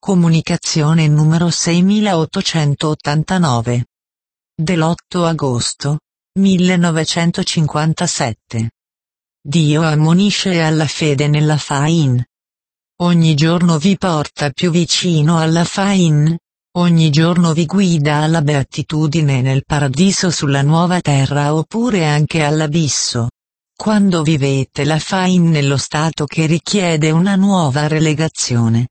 Comunicazione numero 6889. Dell'8 agosto 1957. Dio ammonisce alla fede nella Fain. Ogni giorno vi porta più vicino alla Fain, ogni giorno vi guida alla beatitudine nel paradiso sulla nuova terra oppure anche all'abisso. Quando vivete la Fain nello stato che richiede una nuova relegazione.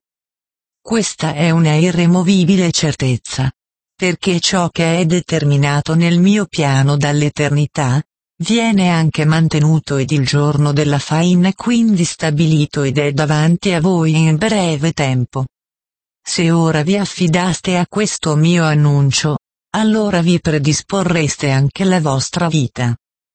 Questa è una irremovibile certezza. Perché ciò che è determinato nel mio piano dall'eternità, viene anche mantenuto ed il giorno della Fain è quindi stabilito ed è davanti a voi in breve tempo. Se ora vi affidaste a questo mio annuncio, allora vi predisporreste anche la vostra vita.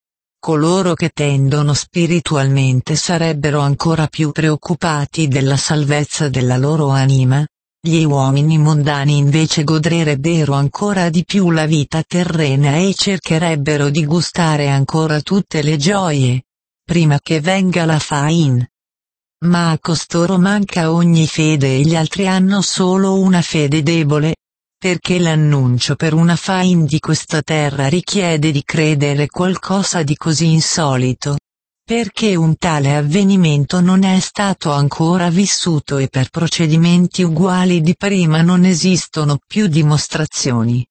Coloro che tendono spiritualmente sarebbero ancora più preoccupati della salvezza della loro anima, gli uomini mondani invece godrebbero ancora di più la vita terrena e cercherebbero di gustare ancora tutte le gioie, prima che venga la Fain. Ma a costoro manca ogni fede e gli altri hanno solo una fede debole, perché l'annuncio per una Fain di questa terra richiede di credere qualcosa di così insolito, perché un tale avvenimento non è stato ancora vissuto e per procedimenti uguali di prima non esistono più dimostrazioni.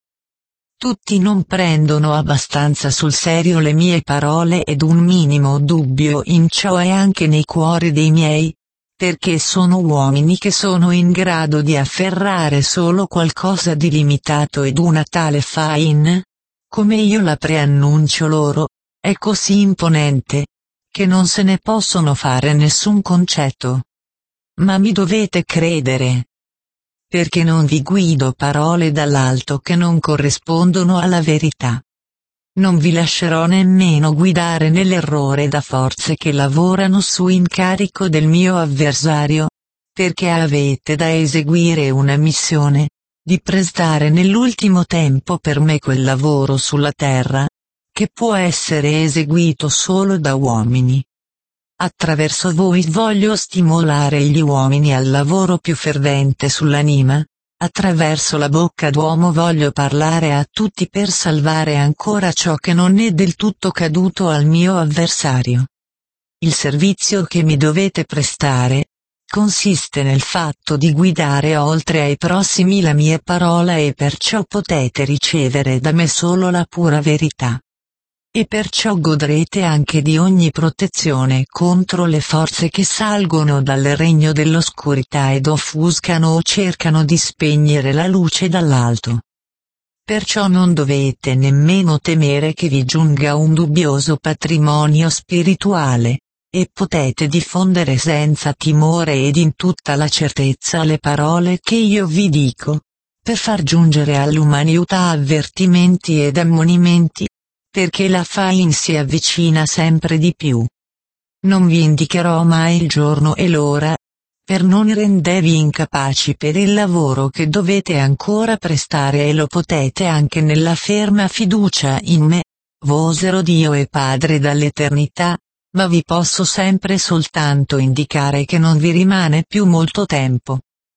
Tutti non prendono abbastanza sul serio le mie parole ed un minimo dubbio in ciò è anche nei cuori dei miei, perché sono uomini che sono in grado di afferrare solo qualcosa di limitato ed una tale Fain, come io la preannuncio loro, è così imponente, che non se ne possono fare nessun concetto. Ma mi dovete credere. Perché non vi guido parole dall'alto che non corrispondono alla verità. Non vi lascerò nemmeno guidare nell'errore da forze che lavorano su incarico del mio avversario, perché avete da eseguire una missione, di prestare nell'ultimo tempo per me quel lavoro sulla terra, che può essere eseguito solo da uomini. Attraverso voi voglio stimolare gli uomini al lavoro più fervente sull'anima. Attraverso la bocca d'uomo voglio parlare a tutti per salvare ancora ciò che non è del tutto caduto al mio avversario. Il servizio che mi dovete prestare consiste nel fatto di guidare oltre ai prossimi la mia parola e perciò potete ricevere da me solo la pura verità. E perciò godrete anche di ogni protezione contro le forze che salgono dal regno dell'oscurità ed offuscano o cercano di spegnere la luce dall'alto. Perciò non dovete nemmeno temere che vi giunga un dubbioso patrimonio spirituale, e potete diffondere senza timore ed in tutta la certezza le parole che io vi dico, per far giungere all'umanità avvertimenti ed ammonimenti, perché la Fain si avvicina sempre di più. Non vi indicherò mai il giorno e l'ora, per non rendervi incapaci per il lavoro che dovete ancora prestare e lo potete anche nella ferma fiducia in me, vostro Dio e Padre dall'eternità, ma vi posso sempre soltanto indicare che non vi rimane più molto tempo.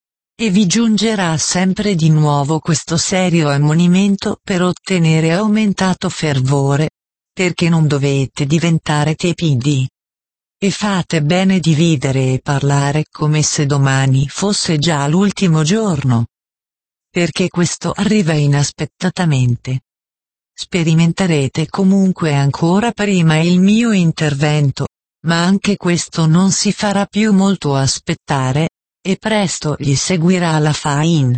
E vi giungerà sempre di nuovo questo serio ammonimento per ottenere aumentato fervore, perché non dovete diventare tepidi. E fate bene di vivere e parlare come se domani fosse già l'ultimo giorno. Perché questo arriva inaspettatamente. Sperimenterete comunque ancora prima il mio intervento, ma anche questo non si farà più molto aspettare, e presto gli seguirà la Fain.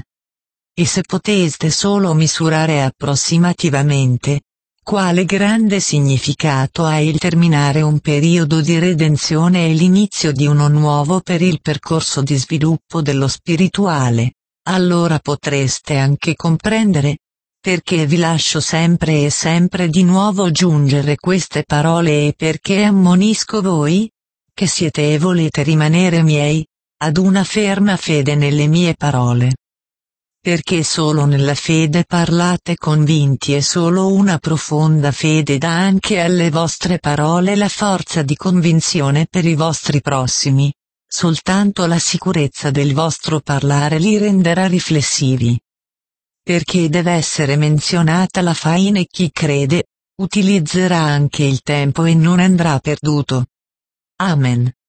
E se poteste solo misurare approssimativamente, quale grande significato ha il terminare un periodo di redenzione e l'inizio di uno nuovo per il percorso di sviluppo dello spirituale, allora potreste anche comprendere, perché vi lascio sempre e sempre di nuovo giungere queste parole e perché ammonisco voi, che siete e volete rimanere miei, ad una ferma fede nelle mie parole. Perché solo nella fede parlate convinti e solo una profonda fede dà anche alle vostre parole la forza di convinzione per i vostri prossimi, Soltanto la sicurezza del vostro parlare li renderà riflessivi. Perché deve essere menzionata la faina e chi crede, utilizzerà anche il tempo e non andrà perduto. Amen.